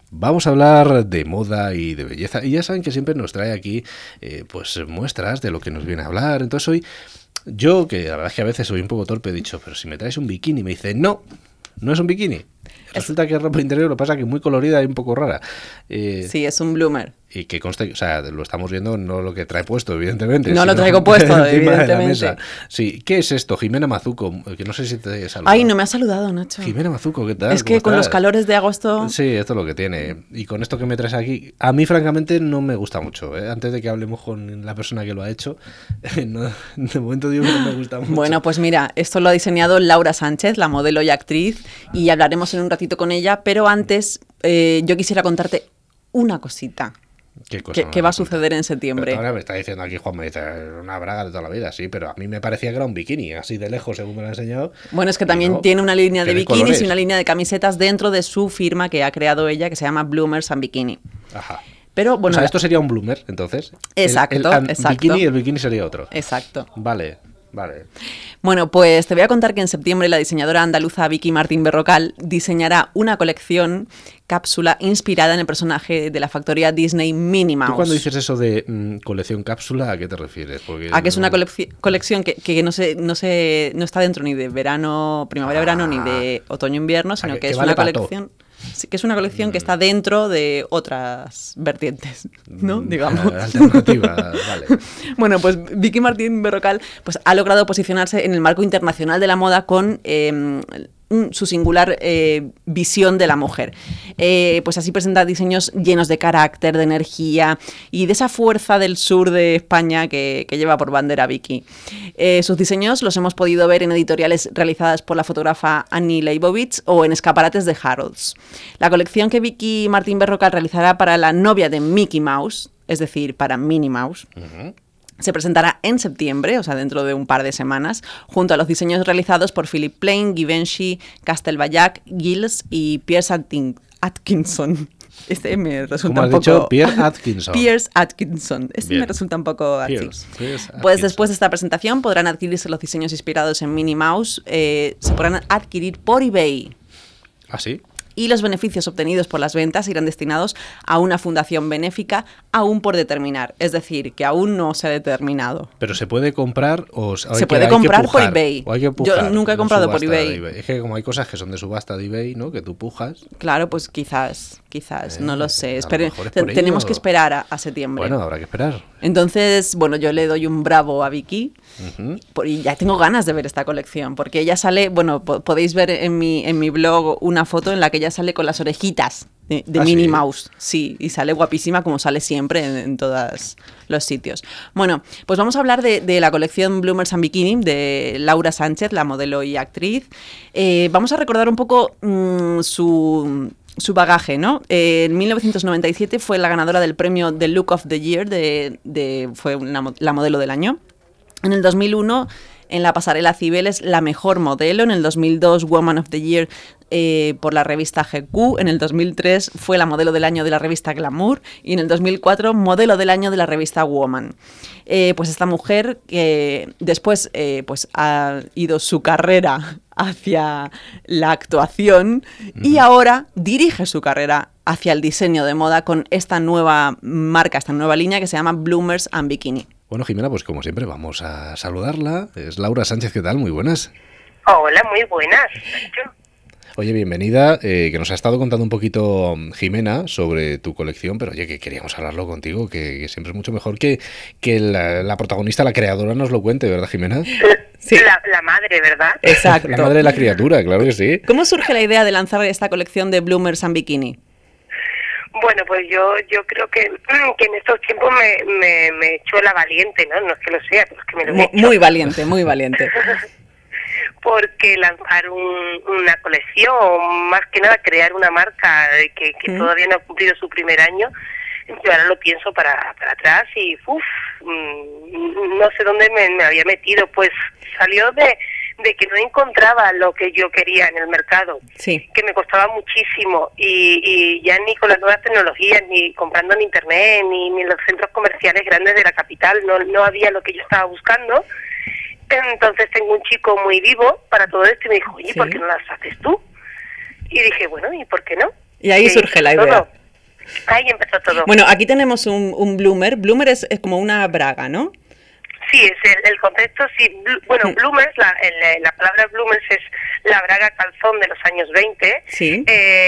Vamos a hablar de moda y de belleza. Y ya saben que siempre nos trae aquí pues muestras de lo que nos viene a hablar. Entonces hoy, yo, que la verdad es que a veces soy un poco torpe, he dicho, pero si me traes un bikini, me dice, no, no es un bikini. Resulta que es ropa interior, lo que pasa es que es muy colorida y un poco rara. Sí, es un bloomer. Y que conste, o sea, lo estamos viendo, no lo que trae puesto, evidentemente. No lo traigo puesto, evidentemente. De la mesa. Sí, ¿qué es esto? Jimena Mazuco, que no sé si te he saludado. Ay, no me has saludado, Nacho. Jimena Mazuco, ¿qué tal? Es que con los calores de agosto... Sí, esto es lo que tiene. Y con esto que me traes aquí, a mí francamente no me gusta mucho. Antes de que hablemos con la persona que lo ha hecho, no, de momento digo que no me gusta mucho. Bueno, pues mira, esto lo ha diseñado Laura Sánchez, la modelo y actriz, y hablaremos en un ratito con ella, pero antes yo quisiera contarte una cosita. ¿Qué cosa? ¿Qué va a suceder en septiembre? Pero ahora me está diciendo aquí Juan, me dice una braga de toda la vida, sí, pero a mí me parecía que era un bikini, así de lejos, según me lo ha enseñado. Bueno, es que también tiene una línea de bikinis colores. y una línea de camisetas dentro de su firma que ha creado ella, que se llama Bloomers and Bikini. Ajá. Pero bueno, o sea, esto sería un bloomer, entonces. Exacto, exacto. Bikini y el bikini sería otro. Exacto. Vale. Bueno, pues te voy a contar que en septiembre la diseñadora andaluza Vicky Martín Berrocal diseñará una colección cápsula inspirada en el personaje de la factoría Disney Minnie Mouse. ¿Tú cuando dices eso de colección cápsula, a qué te refieres? Porque a que es una colección que no está dentro ni de verano, primavera-verano, ni de otoño-invierno, sino que es una colección... Sí, que es una colección que está dentro de otras vertientes, ¿no? Digamos. Alternativa, vale. Bueno, pues Vicky Martín Berrocal pues, ha logrado posicionarse en el marco internacional de la moda con su singular visión de la mujer. Pues así presenta diseños llenos de carácter, de energía y de esa fuerza del sur de España que lleva por bandera Vicky. Sus diseños los hemos podido ver en editoriales realizadas por la fotógrafa Annie Leibovitz o en escaparates de Harrods. La colección que Vicky Martín Berrocal realizará para la novia de Mickey Mouse, es decir, para Minnie Mouse, se presentará en septiembre, o sea, dentro de un par de semanas, junto a los diseños realizados por Philip Plain, Givenchy, Castelbajac, Gilles y Piers Atkinson. Este me resulta un poco... ¿Cómo has dicho? Pierre Atkinson. Piers Atkinson. Este Bien. Me resulta un poco así. Pierce Pues después de esta presentación podrán adquirirse los diseños inspirados en Minnie Mouse. Se podrán adquirir por eBay. ¿Ah, sí? Y los beneficios obtenidos por las ventas irán destinados a una fundación benéfica aún por determinar. Es decir, que aún no se ha determinado. ¿Pero se puede comprar o se puede comprar por eBay? O hay que pujar, yo nunca he comprado por eBay. Es que como hay cosas que son de subasta de eBay, ¿no? Que tú pujas. Claro, pues quizás, no lo sé. Tenemos Tenemos que esperar a septiembre. Bueno, habrá que esperar. Entonces, bueno, yo le doy un bravo a Vicky y ya tengo ganas de ver esta colección, porque ella sale, bueno, podéis ver en mi blog una foto en la que ella sale con las orejitas de Minnie Mouse, sí, y sale guapísima como sale siempre en todos los sitios. Bueno, pues vamos a hablar de la colección Bloomers and Bikini de Laura Sánchez, la modelo y actriz. Vamos a recordar un poco su bagaje, ¿no? En 1997 fue la ganadora del premio The Look of the Year, fue la modelo del año. En el 2001, en la pasarela Cibeles, la mejor modelo. En el 2002, Woman of the Year por la revista GQ. En el 2003 fue la modelo del año de la revista Glamour. Y en el 2004, modelo del año de la revista Woman. Pues esta mujer que después pues ha ido su carrera hacia la actuación y ahora dirige su carrera hacia el diseño de moda con esta nueva marca, esta nueva línea que se llama Bloomers and Bikini. Bueno, Jimena, pues como siempre vamos a saludarla. Es Laura Sánchez, ¿qué tal? Muy buenas. Hola, muy buenas. Oye, bienvenida, que nos ha estado contando un poquito Jimena sobre tu colección, pero oye, que queríamos hablarlo contigo, que siempre es mucho mejor que la protagonista, la creadora, nos lo cuente, ¿verdad, Jimena? Sí. La madre, ¿verdad? Exacto. La madre de la criatura, claro que sí. ¿Cómo surge la idea de lanzar esta colección de Bloomers and Bikini? Bueno, pues yo creo que en estos tiempos me he hecho la valiente, ¿no? No es que lo sea, pero es que me lo he hecho. Muy valiente, muy valiente. Porque lanzar una colección, más que nada crear una marca que todavía no ha cumplido su primer año, yo ahora lo pienso para atrás y no sé dónde me había metido, pues salió de que no encontraba lo que yo quería en el mercado, sí, que me costaba muchísimo y ya ni con las nuevas tecnologías, ni comprando en internet, ni en los centros comerciales grandes de la capital, no había lo que yo estaba buscando. Entonces tengo un chico muy vivo para todo esto y me dijo, oye, ¿por qué no las haces tú? Y dije, bueno, ¿y por qué no? Y ahí surge la idea. Ahí empezó todo. Bueno, aquí tenemos un bloomer. Bloomer es como una braga, ¿no? Sí, es el concepto, sí. Bueno, bloomers, la palabra bloomers es la braga calzón de los años 20. Sí.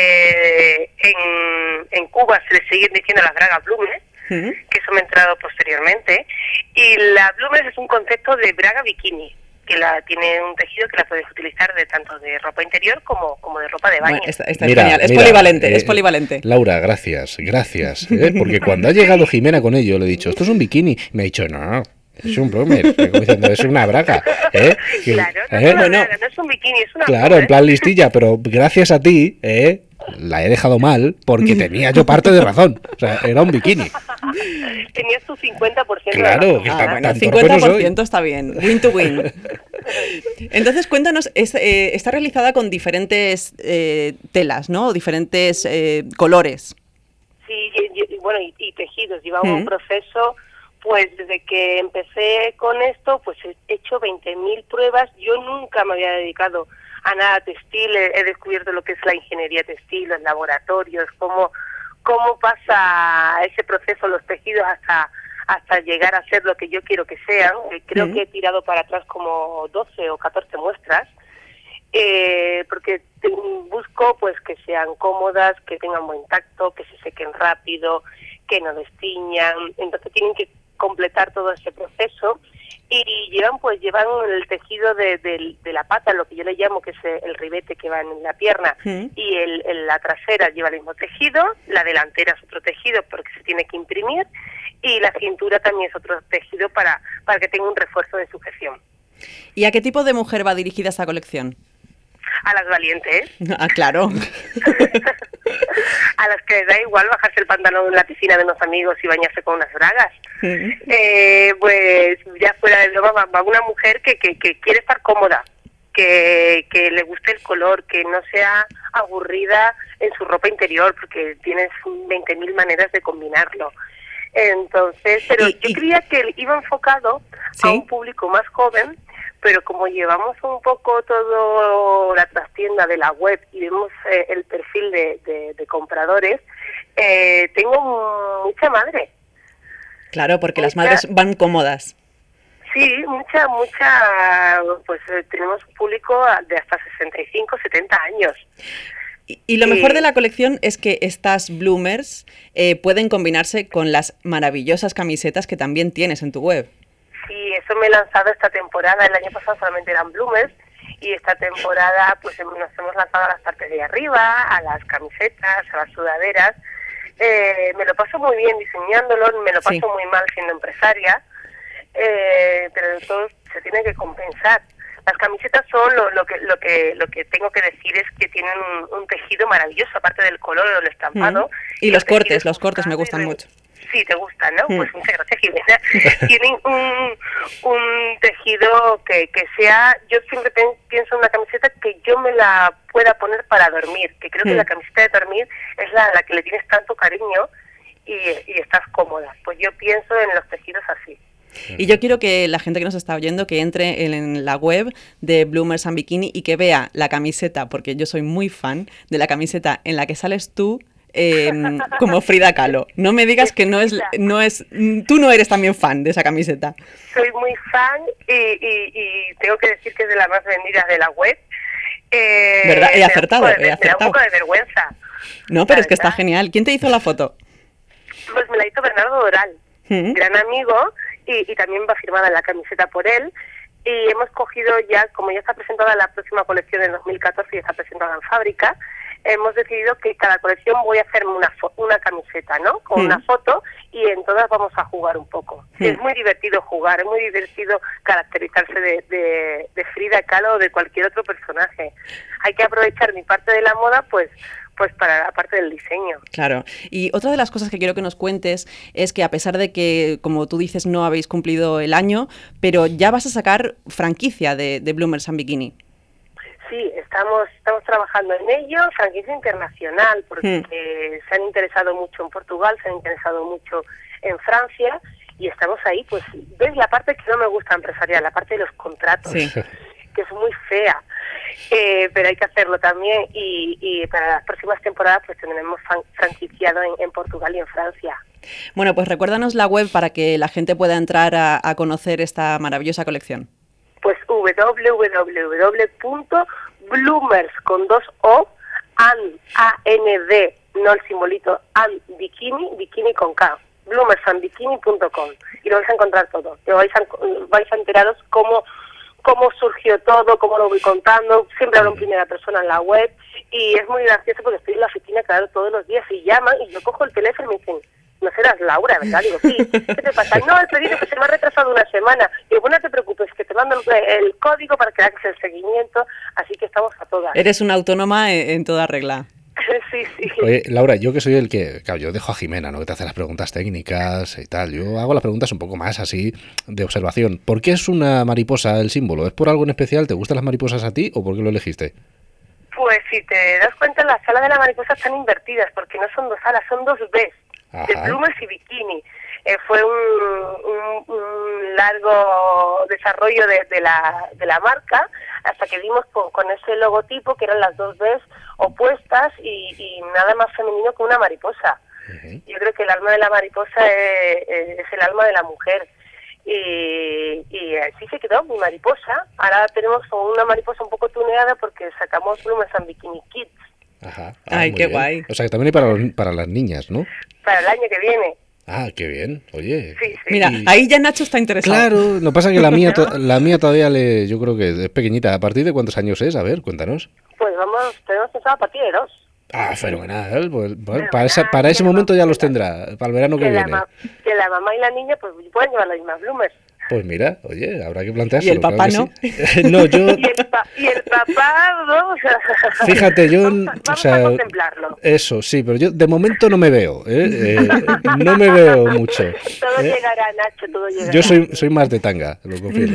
En Cuba se le siguen diciendo las bragas bloomers, que eso me ha entrado posteriormente. Y la bloomers es un concepto de braga bikini, que tiene un tejido que la puedes utilizar de tanto de ropa interior como de ropa de baño. Bueno, está genial, es polivalente, es polivalente. Laura, gracias, porque cuando ha llegado Jimena con ello, le he dicho, esto es un bikini, me ha dicho, no, es un bloomer, es una braga. Claro, no es una braga, no es un bikini, es una Claro, bloomer. En plan listilla, pero gracias a ti, la he dejado mal porque tenía yo parte de razón. O sea, era un bikini. Tenías tu 50%. Claro, de que bueno, tan 50% está bien, win to win. Entonces, cuéntanos, está realizada con diferentes telas, ¿no? Diferentes colores. Sí, y tejidos. Llevamos un proceso, pues desde que empecé con esto, pues he hecho 20.000 pruebas. Yo nunca me había dedicado a nada textil, he descubierto lo que es la ingeniería textil, los laboratorios, cómo pasa ese proceso, los tejidos hasta llegar a ser lo que yo quiero que sean. Creo que he tirado para atrás como 12 o 14 muestras, porque busco pues que sean cómodas, que tengan buen tacto, que se sequen rápido, que no destiñan. Entonces tienen que completar todo ese proceso y llevan el tejido de la pata, lo que yo le llamo, que es el ribete que va en la pierna, y la trasera lleva el mismo tejido, la delantera es otro tejido porque se tiene que imprimir, y la cintura también es otro tejido para que tenga un refuerzo de sujeción. ¿Y a qué tipo de mujer va dirigida esta colección? A las valientes. Ah, claro. A las que les da igual bajarse el pantalón en la piscina de unos amigos y bañarse con unas bragas. Pues ya fuera de broma, va una mujer que quiere estar cómoda, que le guste el color, que no sea aburrida en su ropa interior, porque tienes 20.000 maneras de combinarlo. Entonces, pero yo creía que iba enfocado a un público más joven, pero como llevamos un poco todo la trastienda de la web y vemos el perfil de compradores, tengo mucha madre. Claro, porque las madres van cómodas. Sí, mucha, pues tenemos un público de hasta 65, 70 años. Y lo mejor de la colección es que estas bloomers pueden combinarse con las maravillosas camisetas que también tienes en tu web. Sí, eso me he lanzado esta temporada. El año pasado solamente eran bloomers y esta temporada pues nos hemos lanzado a las partes de arriba, a las camisetas, a las sudaderas. Me lo paso muy bien diseñándolo, me lo paso muy mal siendo empresaria, pero todo se tiene que compensar. Las camisetas son lo que tengo que decir es que tienen un tejido maravilloso, aparte del color o del estampado. Y los cortes me gustan mucho. Sí, te gustan, ¿no? Pues muchas gracias, Jimena. Tienen un tejido que sea... Yo siempre pienso en una camiseta que yo me la pueda poner para dormir, que creo que la camiseta de dormir es la que le tienes tanto cariño y estás cómoda. Pues yo pienso en los tejidos así. Y yo quiero que la gente que nos está oyendo que entre en la web de Bloomers and Bikini y que vea la camiseta, porque yo soy muy fan de la camiseta en la que sales tú como Frida Kahlo. No me digas que no es tú no eres también fan de esa camiseta. Soy muy fan y tengo que decir que es de las más vendidas de la web. ¿Verdad? He acertado. Me da un poco de vergüenza. No, pero es que está genial. ¿Quién te hizo la foto? Pues me la hizo Bernardo Doral, gran amigo, y también va firmada la camiseta por él. Y hemos cogido ya, como ya está presentada la próxima colección en 2014 y está presentada en fábrica, hemos decidido que cada colección voy a hacerme una camiseta, ¿no? Con una foto, y en todas vamos a jugar un poco. Es muy divertido jugar, es muy divertido caracterizarse de Frida Kahlo o de cualquier otro personaje. Hay que aprovechar mi parte de la moda, pues para la parte del diseño. Claro. Y otra de las cosas que quiero que nos cuentes es que a pesar de que, como tú dices, no habéis cumplido el año, pero ya vas a sacar franquicia de Bloomers and Bikini. Sí, estamos trabajando en ello, franquicia internacional, porque se han interesado mucho en Portugal, se han interesado mucho en Francia, y estamos ahí, pues, ves la parte que no me gusta empresarial, la parte de los contratos. Sí. que es muy fea. Pero hay que hacerlo también y para las próximas temporadas pues tendremos franquiciado en Portugal y en Francia. Bueno, pues recuérdanos la web para que la gente pueda entrar a conocer esta maravillosa colección. Pues www.bloomers con 2 O, A-N-D, no el simbolito, and bikini, bikini con K, bloomersandbikini.com, y lo vais a encontrar todo. Vais a enteraros cómo surgió todo, cómo lo voy contando. Siempre hablo en primera persona en la web y es muy gracioso porque estoy en la oficina, claro, todos los días y llaman y yo cojo el teléfono y me dicen, no serás Laura, ¿verdad? Digo, sí. ¿Qué te pasa? No, el pedido que se me ha retrasado una semana. Digo, bueno, no te preocupes, que te mando el código para que hagas el seguimiento, así que estamos a todas. Eres una autónoma en toda regla. Sí, sí. Oye, Laura, yo que soy el que, claro, yo dejo a Jimena, ¿no? Que te hace las preguntas técnicas y tal. Yo hago las preguntas un poco más así de observación. ¿Por qué es una mariposa el símbolo? ¿Es por algo en especial? ¿Te gustan las mariposas a ti o por qué lo elegiste? Pues si te das cuenta, las alas de la mariposa están invertidas porque no son 2 alas, son 2 Bs. De Bloomers y Bikini. Fue un largo desarrollo de la marca hasta que dimos con ese logotipo que eran las 2 Bs opuestas y nada más femenino que una mariposa. Yo creo que el alma de la mariposa es el alma de la mujer y así se quedó mi mariposa. Ahora tenemos una mariposa un poco tuneada porque sacamos Bloomers and Bikini Kids. Ajá. Ay, qué guay. O sea, que también hay para las niñas, ¿no? Para el año que viene. Ah, qué bien. Oye. Sí, sí. Mira, ahí ya Nacho está interesado. Claro, no pasa que la mía todavía yo creo que es pequeñita. ¿A partir de cuántos años es? A ver, cuéntanos. Pues tenemos pensado a partir de 2. Ah, fenomenal. Pues, para ese momento ya los tendrá, para el verano que viene. Que la mamá y la niña pues pueden llevar los mismos Bloomers. Pues mira, oye, habrá que planteárselo. ¿Y el papá claro no? Sí. No, yo... Y el papá, ¿no? Fíjate, yo... Vamos a contemplarlo. Eso, sí, pero yo de momento no me veo, no me veo mucho. Todo llegará, Nacho, todo llegará. Yo soy más de tanga, lo confieso.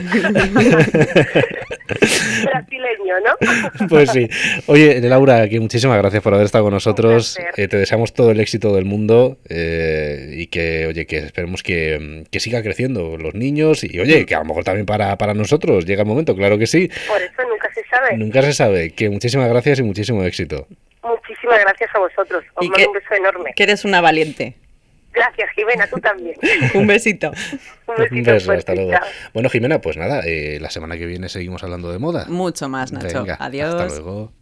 Brasileño, ¿no? Pues sí. Oye, Laura, que muchísimas gracias por haber estado con nosotros. Te deseamos todo el éxito del mundo y que, oye, que esperemos que siga creciendo los niños y, oye, que a lo mejor también para nosotros llega el momento, claro que sí. Por eso nunca se sabe. Nunca se sabe. Que muchísimas gracias y muchísimo éxito. Muchísimas gracias a vosotros. Os mando un beso enorme. Que eres una valiente. Gracias, Jimena, tú también. Un besito. Un beso, hasta luego. Bueno, Jimena, pues nada, la semana que viene seguimos hablando de moda. Mucho más, Nacho. Venga, Adiós. Hasta luego.